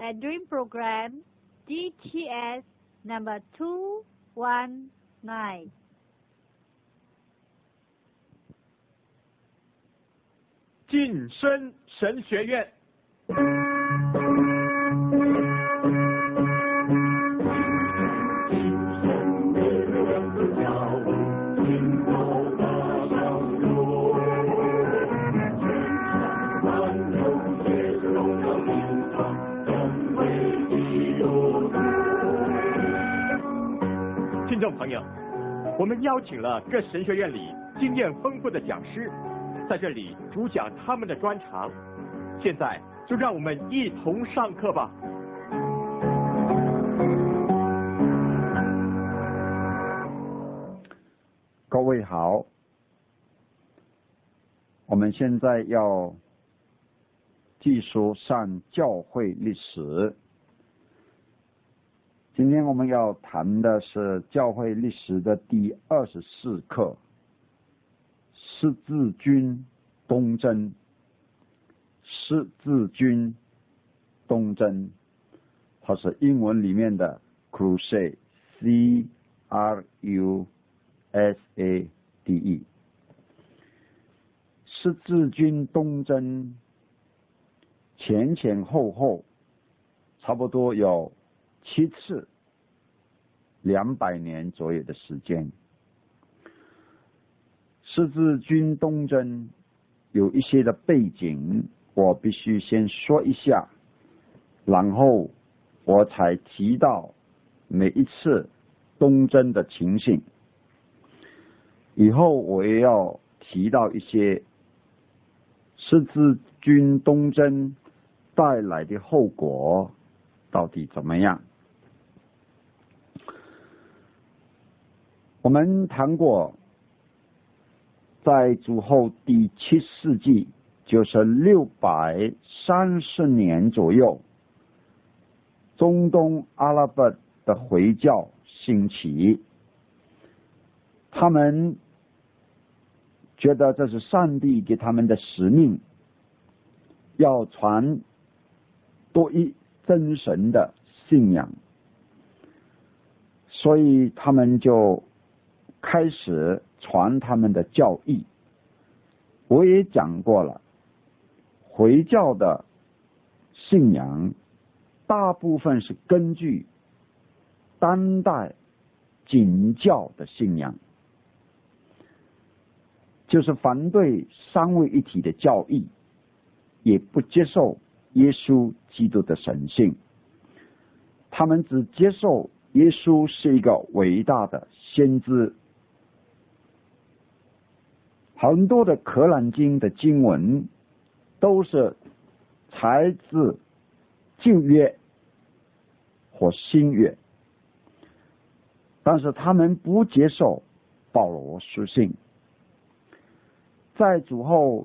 a dream program GTS number 219. 晋升神学院。听众朋友，我们邀请了各神学院里经验丰富的讲师，在这里主讲他们的专长。现在就让我们一同上课吧。 各位好，我们现在要继续上教会历史。今天我们要谈的是教会历史的第24课，十字军东征。十字军东征，它是英文里面的 crusade， C-R-U-S-A-D-E。 十字军东征前前后后差不多有7次，200年左右的时间。十字军东征有一些的背景，我必须先说一下，然后我才提到每一次东征的情形。以后我也要提到一些十字军东征带来的后果到底怎么样。我们谈过，在主后第7世纪，就是630年左右，中东阿拉伯的回教兴起，他们觉得这是上帝给他们的使命，要传多一真神的信仰，所以他们就开始传他们的教义。我也讲过了，回教的信仰大部分是根据当代景教的信仰，就是反对三位一体的教义，也不接受耶稣基督的神性，他们只接受耶稣是一个伟大的先知。很多的可兰经的经文都是采自旧约或新约，但是他们不接受保罗书信。在主后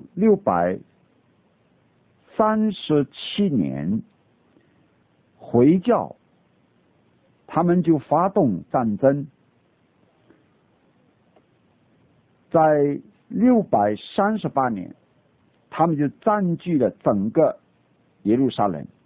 637年，回教他们就发动战争，在638年，他们就占据了整个耶路撒冷。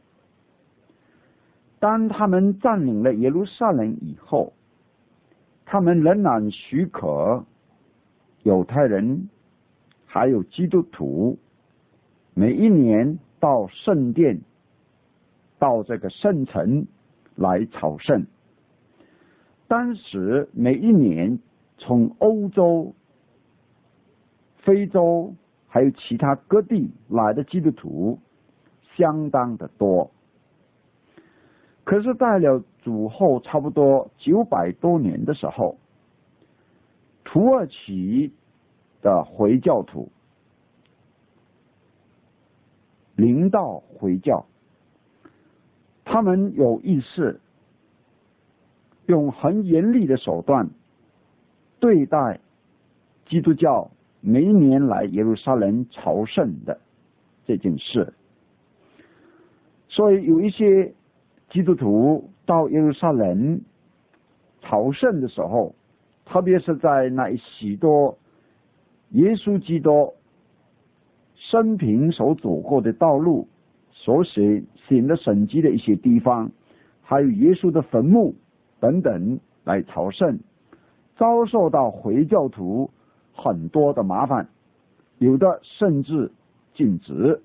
当他们占领了耶路撒冷以后，他们仍然许可犹太人还有基督徒每一年到圣殿，到这个圣城来朝圣。当时每一年从欧洲、非洲还有其他各地来的基督徒相当的多。可是到了主后差不多900多年的时候，土耳其的回教徒领导回教，他们有意识用很严厉的手段对待基督教每一年来耶路撒冷朝圣的这件事。所以有一些基督徒到耶路撒冷朝圣的时候，特别是在那许多耶稣基督生平所走过的道路所行的神迹的一些地方，还有耶稣的坟墓等等来朝圣，遭受到回教徒很多的麻烦，有的甚至禁止。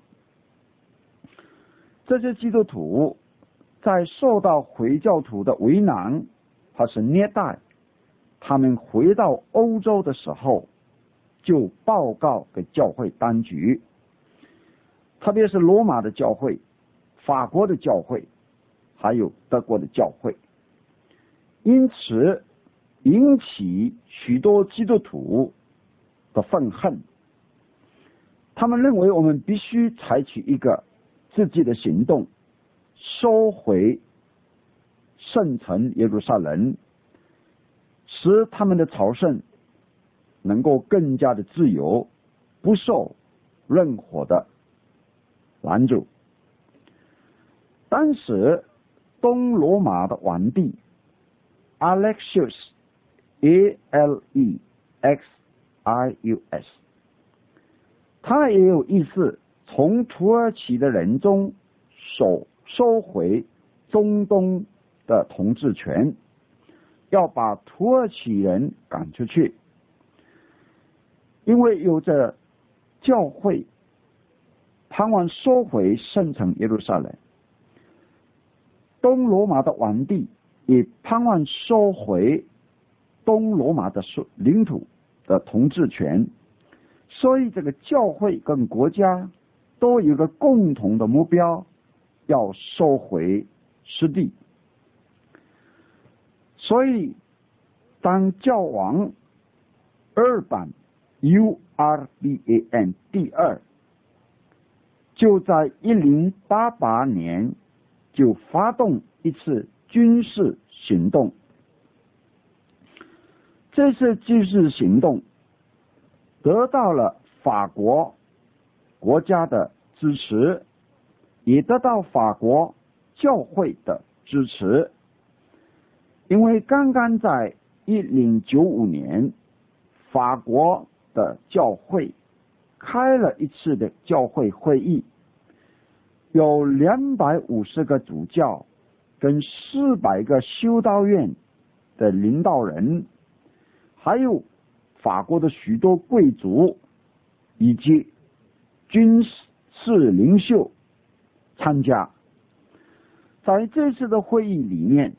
这些基督徒在受到回教徒的为难还是虐待，他们回到欧洲的时候就报告给教会当局，特别是罗马的教会、法国的教会还有德国的教会，因此引起许多基督徒的愤恨。他们认为我们必须采取一个自己的行动，收回圣城耶路撒冷，使他们的朝圣能够更加的自由，不受任何的拦阻。当时东罗马的皇帝 Alexius Alexius， 他也有意思从土耳其的人中收回中东的统治权，要把土耳其人赶出去，因为有着教会盼望收回圣城耶路撒冷，东罗马的皇帝也盼望收回东罗马的领土的统治权，所以这个教会跟国家都有一个共同的目标，要收回失地。所以当教皇二版 Urban 第二就在1088年就发动一次军事行动。这次军事行动得到了法国国家的支持，也得到法国教会的支持。因为刚刚在1095年，法国的教会开了一次的教会会议，有250个主教跟400个修道院的领导人，还有法国的许多贵族以及军事领袖参加。在这次的会议里面，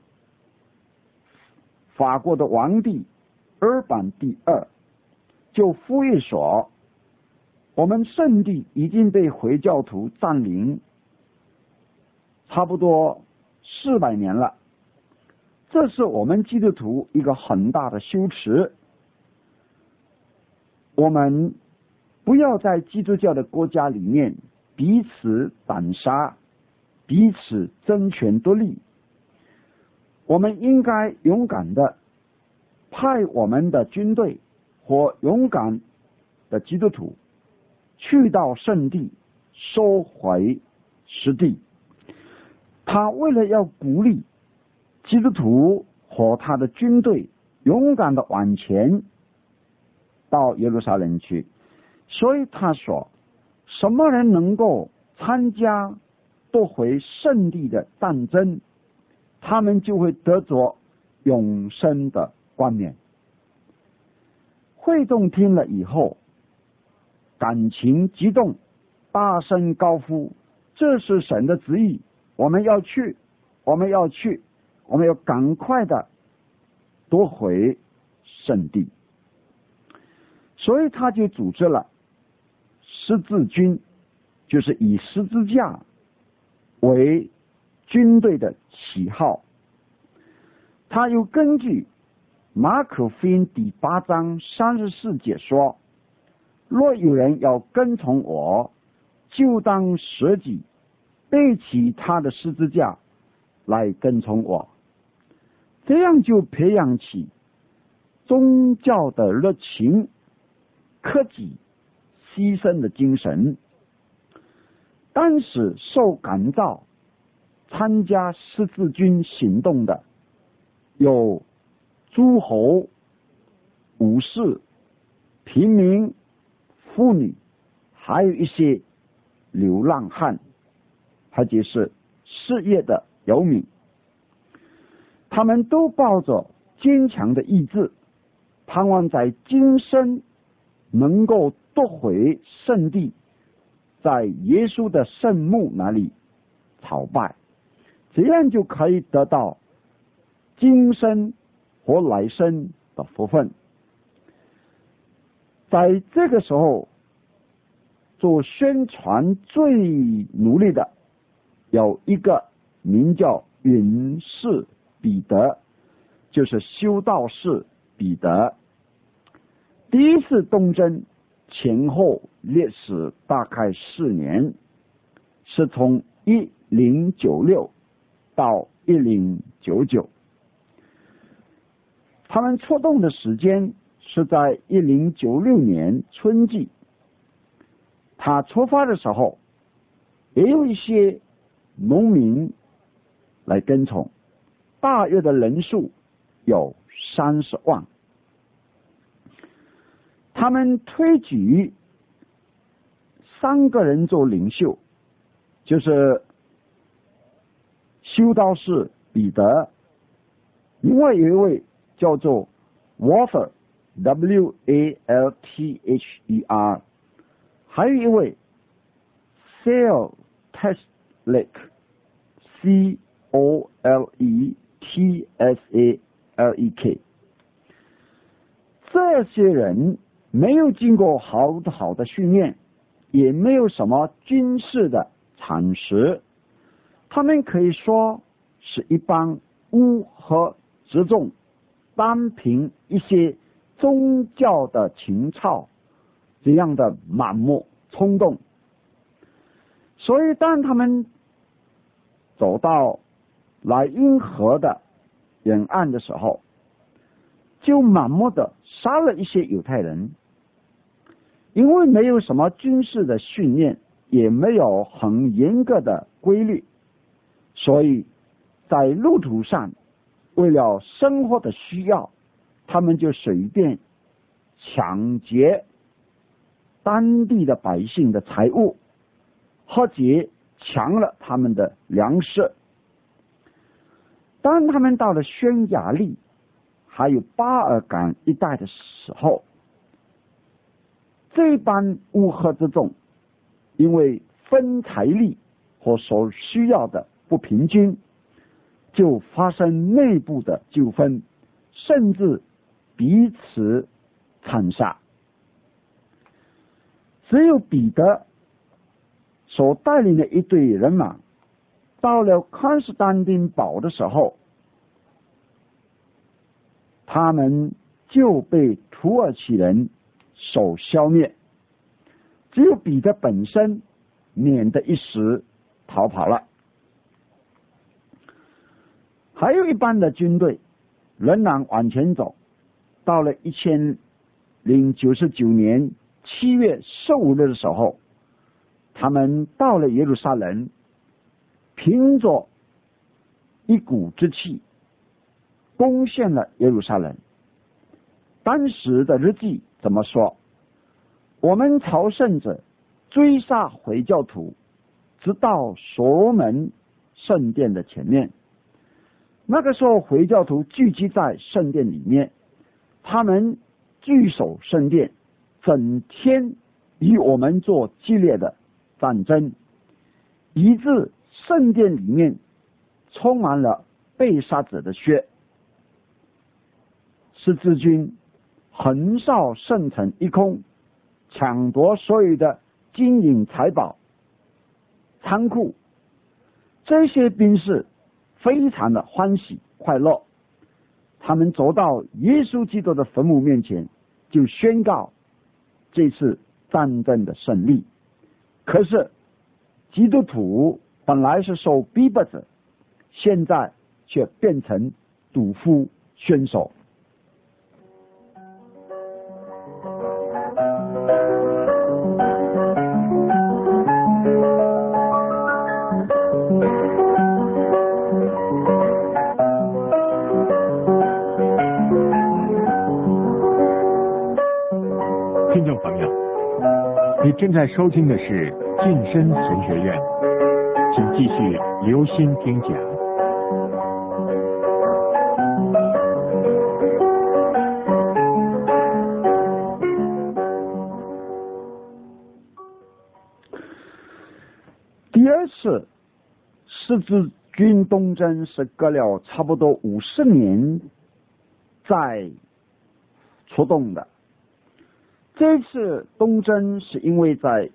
法国的皇帝尔版第二就呼吁说，我们圣地已经被回教徒占领差不多400年了，这是我们基督徒一个很大的羞耻。我们不要在基督教的国家里面彼此斩杀，彼此争权夺利。我们应该勇敢的派我们的军队或勇敢的基督徒去到圣地收回失地。他为了要鼓励基督徒和他的军队勇敢的往前到耶路撒冷去，所以他说，什么人能够参加夺回圣地的战争，他们就会得着永生的冠冕。会众听了以后感情激动，大声高呼，这是神的旨意，我们要去，我们要去，我们要赶快的夺回圣地。所以他就组织了十字军，就是以十字架为军队的旗号。他又根据马可福音第8章34节说，若有人要跟从我，就当舍己，背起他的十字架来跟从我。这样就培养起宗教的热情，克己牺牲的精神。当时受感召参加十字军行动的有诸侯、武士、平民、妇女，还有一些流浪汉。 他就是事业的游民。他们都抱着坚强的意志，盼望在今生能够夺回圣地，在耶稣的圣墓那里朝拜，这样就可以得到今生和来生的福分。在这个时候，做宣传最努力的有一个名叫云士彼得，就是修道士彼得。第一次东征前后历时大概4年，是从1096到1099。他们出动的时间是在1096年春季。他出发的时候，也有一些农民来跟从，大约的人数有30万。他们推举3个人做领袖，就是修道士彼得，另外有一位叫做 Walther W-A-L-T-H-E-R， 还有一位 Coletaslic C-O-L-E-T-S-A-L-E-K。 这些人没有经过好的训练，也没有什么军事的常识，他们可以说是一帮乌合之众，单凭一些宗教的情操这样的盲目冲动。所以当他们走到莱茵河的沿岸的时候，就盲目的杀了一些犹太人。因为没有什么军事的训练，也没有很严格的规律，所以在路途上为了生活的需要，他们就随便抢劫当地的百姓的财物，或者抢了他们的粮食。当他们到了匈牙利还有巴尔干一带的时候，这帮乌合之众因为分财力和所需要的不平均，就发生内部的纠纷，甚至彼此残杀。只有彼得所带领的一队人马到了康斯坦丁堡的时候，他们就被土耳其人所消灭，只有彼得本身免得一时逃跑了。还有一班的军队仍然往前走，到了1099年7月15日的时候，他们到了耶路撒冷，凭着一股之气攻陷了耶路撒冷。当时的日记怎么说？我们朝圣者追杀回教徒，直到所罗门圣殿的前面。那个时候回教徒聚集在圣殿里面，他们据守圣殿，整天与我们做激烈的战争，以致圣殿里面充满了被杀者的血。十字军横扫圣城一空，抢夺所有的金银财宝仓库。这些兵士非常的欢喜快乐，他们走到耶稣基督的坟墓面前，就宣告这次战争的胜利。可是基督徒本来是受逼迫者，现在却变成赌夫选手。 听众朋友，你正在收听的是晋身神学院， 请继续留心听讲。 第二次十字军东征是隔了差不多50年再出动的。这次东征是因为在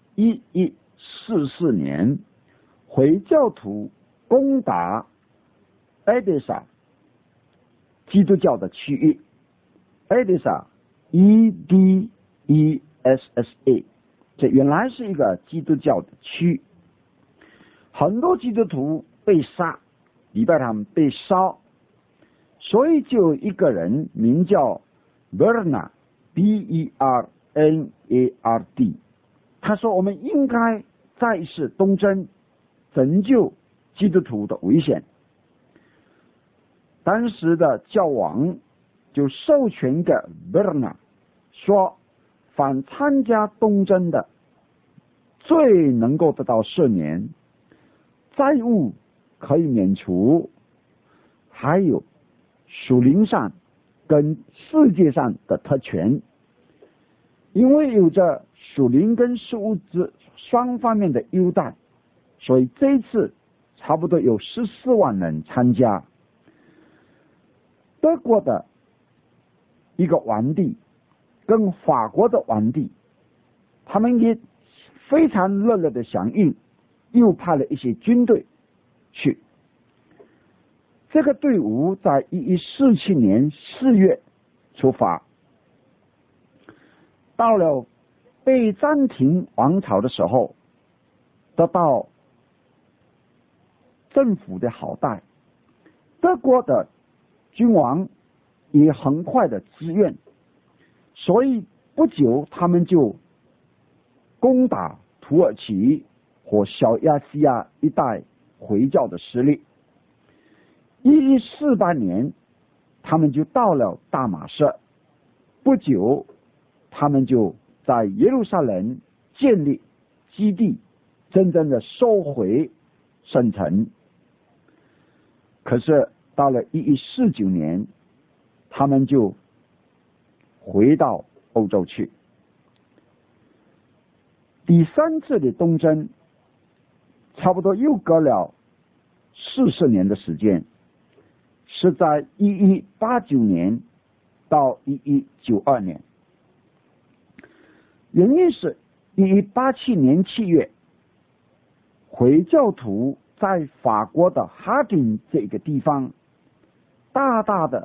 1144年回教徒攻打埃德萨基督教的区域。埃德萨 EDESSA 这原来是一个基督教的区，很多基督徒被杀，礼拜堂被烧，所以就有一个人名叫 Bernard Bernard， 他说我们应该再一次东征，拯救基督徒的危险。当时的教王就授权给 Bernard 说，凡参加东征的最能够得到赦免，债务可以免除，还有属灵上跟世界上的特权。因为有着属灵跟物质双方面的优待，所以这一次差不多有14万人参加。德国的一个皇帝跟法国的皇帝，他们也非常热烈的响应，又派了一些军队去。这个队伍在1147年4月出发，到了拜占庭王朝的时候，得到政府的好待，德国的君王也很快的自愿，所以不久他们就攻打土耳其和小亚细亚一带回教的势力。1148年他们就到了大马士，不久他们就在耶路撒冷建立基地，真正的收回圣城。可是到了1149年他们就回到欧洲去。第三次的东征差不多又隔了40年的时间，是在1189年到1192年。原因是1187年7月，回教徒在法国的哈丁这个地方大大的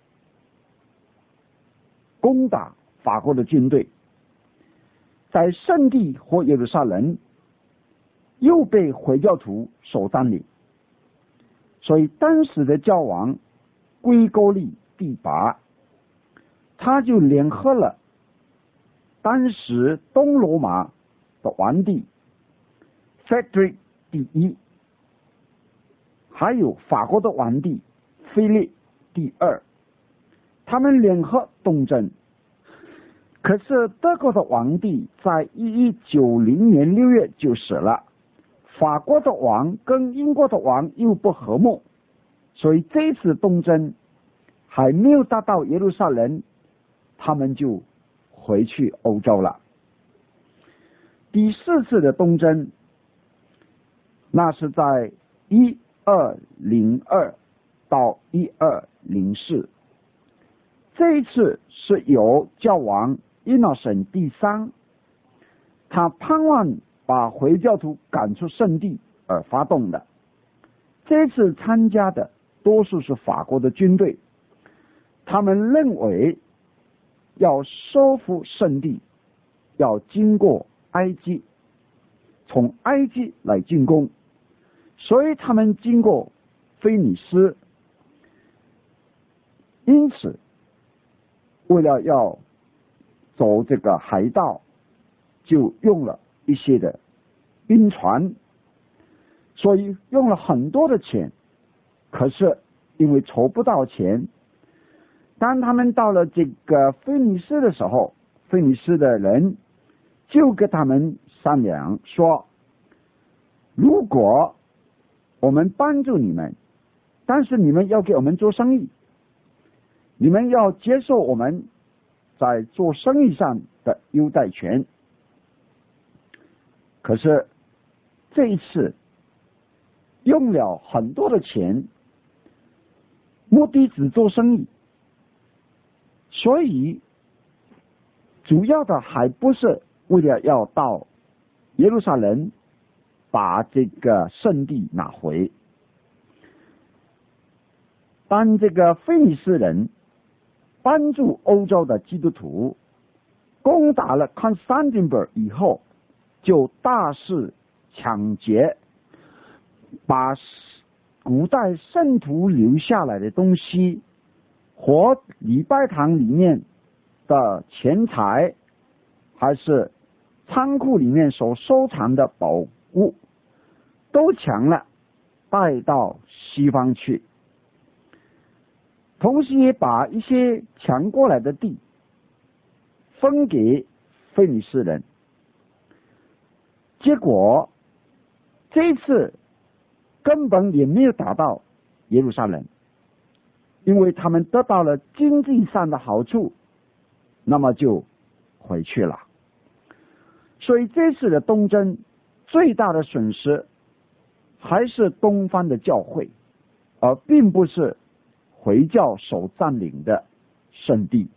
攻打法国的军队，在圣地和耶路撒冷又被回教徒所占领，所以当时的教王归高利第8，他就联合了当时东罗马的皇帝 Frederick 第1，还有法国的皇帝腓力第2，他们联合东征。可是德国的皇帝在1190年6月就死了，法国的王跟英国的王又不和睦，所以这次东征还没有达到耶路撒冷，他们就回去欧洲了。第4次的东征，那是在1202到1204，这一次是由教王Innocent第3，他盼望把回教徒赶出圣地而发动的。这次参加的多数是法国的军队，他们认为要收复圣地要经过埃及，从埃及来进攻，所以他们经过菲尼斯。因此为了要走这个海道，就用了一些的晕船，所以用了很多的钱。可是因为筹不到钱，当他们到了这个菲尼斯的时候，菲尼斯的人就跟他们商量说， 如果我们帮助你们，但是你们要给我们做生意，你们要接受我们在做生意上的优待权。可是这一次用了很多的钱，目的只做生意，所以主要的还不是为了要到耶路撒冷把这个圣地拿回。当这个非利士人帮助欧洲的基督徒攻打了 Constantinople 以后，就大肆抢劫，把古代圣徒留下来的东西和礼拜堂里面的钱财，还是仓库里面所收藏的宝物，都抢了带到西方去，同时也把一些抢过来的地分给非利士人。结果这一次根本也没有打到耶路撒冷，因为他们得到了经济上的好处，那么就回去了。所以这次的东征最大的损失还是东方的教会，而并不是回教所占领的圣地。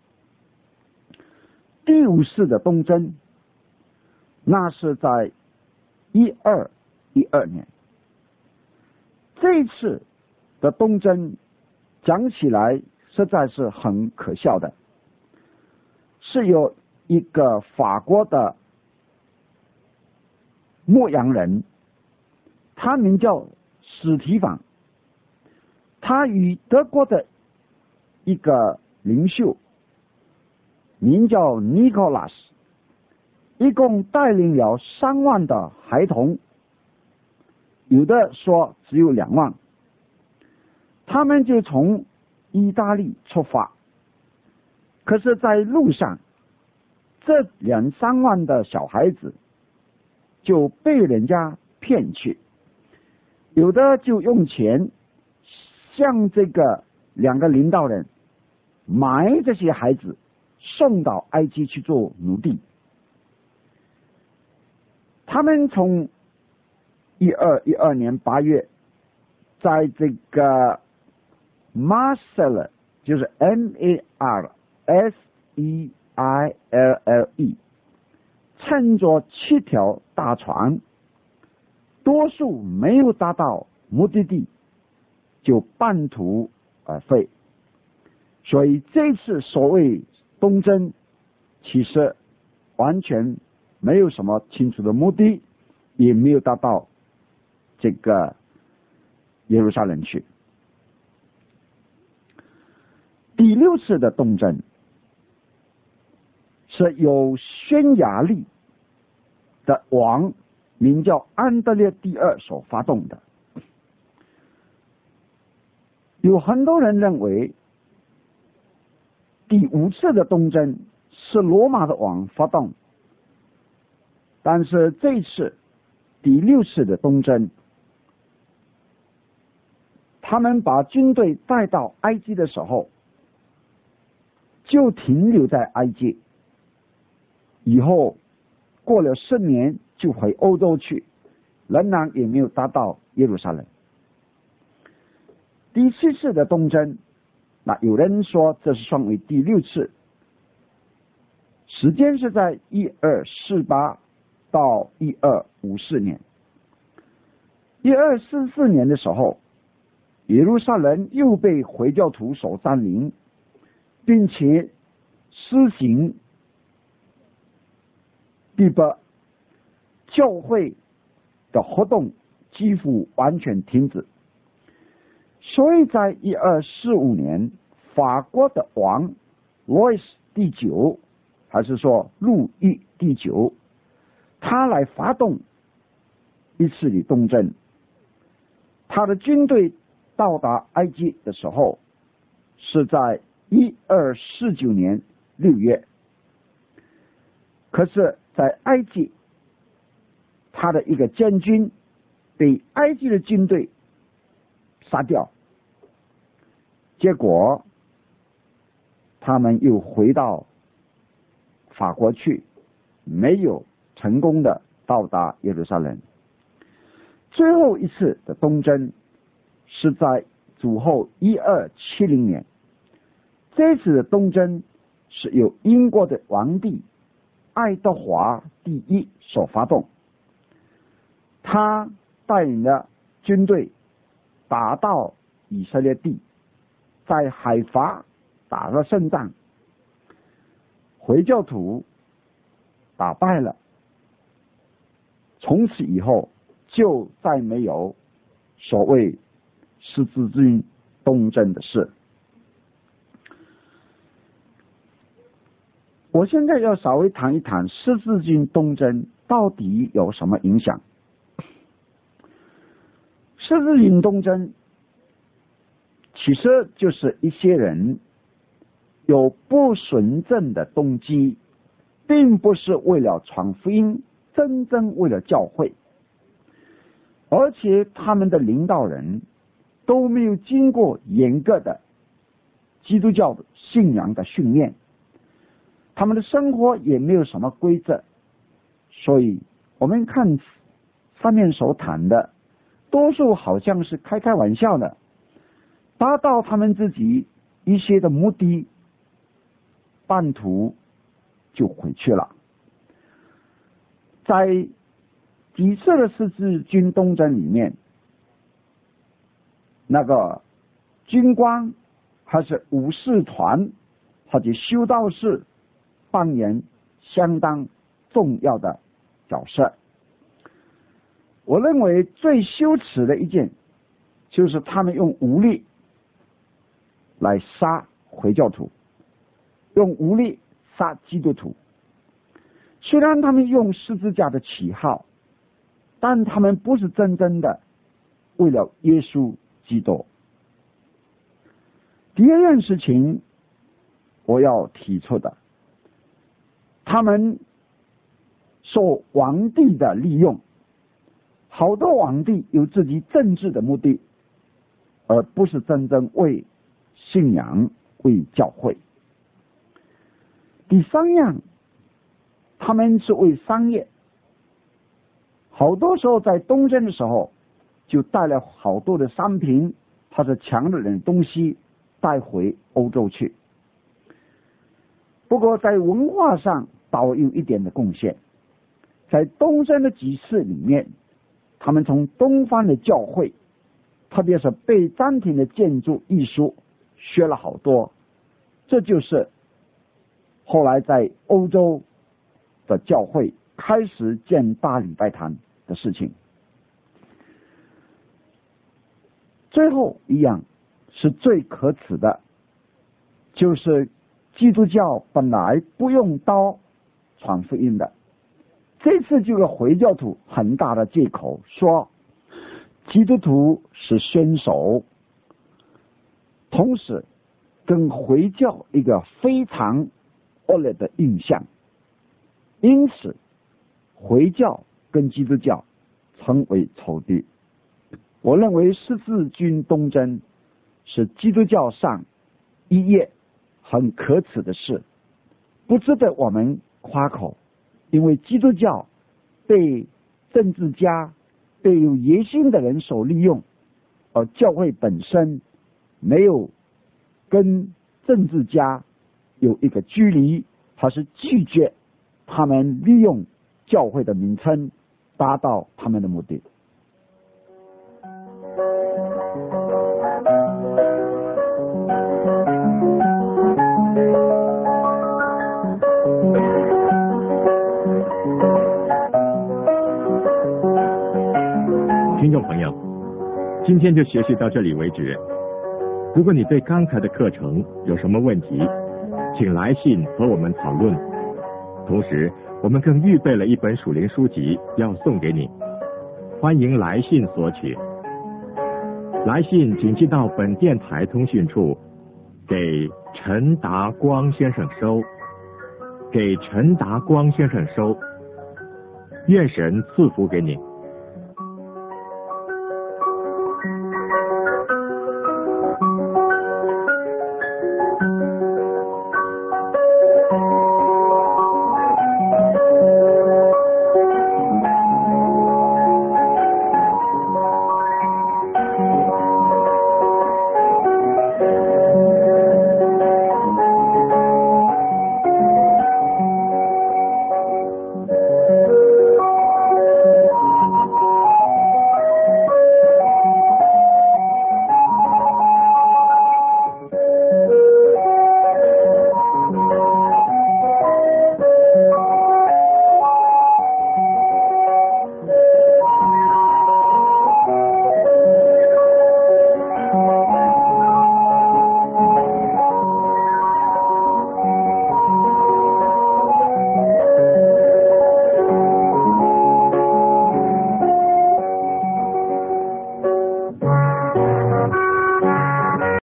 第五次的东征，那是在1212年。这一次的东征讲起来实在是很可笑的，是有一个法国的牧羊人，他名叫史提反，他与德国的一个领袖名叫尼古拉斯，一共带领了3万的孩童，有的说只有2万。他们就从意大利出发，可是在路上，这2-3万的小孩子就被人家骗去，有的就用钱向这个2个领导人买这些孩子送到埃及去做奴隶。他们从1212年8月，在这个 Marseille， 就是 Marseille， 乘着7条大船，多数没有达到目的地，就半途而废。所以这次所谓东征，其实完全没有什么清楚的目的，也没有达到这个耶路撒冷去。第6次的东征是由匈牙利的王名叫安德烈第2所发动的。有很多人认为第5次的东征是罗马的王发动，但是这次第6次的东征，他们把军队带到埃及的时候，就停留在埃及，以后过了10年就回欧洲去，仍然也没有达到耶路撒冷。第7次的东征，那有人说这是算为第6次，时间是在1248到1254年。1244年的时候，耶路撒冷又被回教徒所占领，并且施行逼迫，教会的活动几乎完全停止。所以在1245年，法国的王路易斯第9，还是说路易第9，他来发动一次的东征。他的军队到达埃及的时候是在1249年6月，可是在埃及他的一个监军被埃及的军队杀掉，结果他们又回到法国去，没有成功的到达耶路撒冷。最后一次的东征是在主后1270年，这次的东征是由英国的皇帝爱德华第一所发动，他带领了军队打到以色列地，在海法打了胜仗，回教徒打败了，从此以后就再没有所谓十字军东征的事。我现在要稍微谈一谈十字军东征到底有什么影响。十字军东征其实就是一些人有不纯正的动机，并不是为了传福音，真正为了教会，而且他们的领导人都没有经过严格的基督教信仰的训练，他们的生活也没有什么规则，所以我们看上面所谈的多数好像是开玩笑的，达到他们自己一些的目的，半途就回去了。在几次的十字军东征里面，那个军官还是武士团或者修道士扮演相当重要的角色。我认为最羞耻的一件就是他们用武力来杀回教徒，用武力杀基督徒。虽然他们用十字架的旗号，但他们不是真正的为了耶稣基督。第二件事情我要提出的，他们受皇帝的利用，好多皇帝有自己政治的目的，而不是真正为信仰，为教会。第三样，他们是为商业，好多时候在东征的时候就带了好多的商品或者强的人东西带回欧洲去。不过在文化上倒有一点的贡献，在东征的几次里面，他们从东方的教会，特别是贝占庭的建筑艺术学了好多，这就是后来在欧洲的教会开始建大礼拜堂的事情。最后一样是最可耻的，就是基督教本来不用刀传福音的，这次就有回教徒很大的借口说基督徒是选手，同时跟回教一个非常恶劣的印象，因此回教跟基督教成为仇敌。我认为十字军东征是基督教上一页很可耻的事，不值得我们夸口，因为基督教被政治家、被有野心的人所利用，而教会本身没有跟政治家有一个距离，他是拒绝他们利用教会的名称达到他们的目的。 听众朋友，今天就学习到这里为止。如果你对刚才的课程有什么问题，请来信和我们讨论。同时，我们更预备了一本属灵书籍要送给你，欢迎来信索取。来信请寄到本电台通讯处，给陈达光先生收，给陈达光先生收。愿神赐福给你。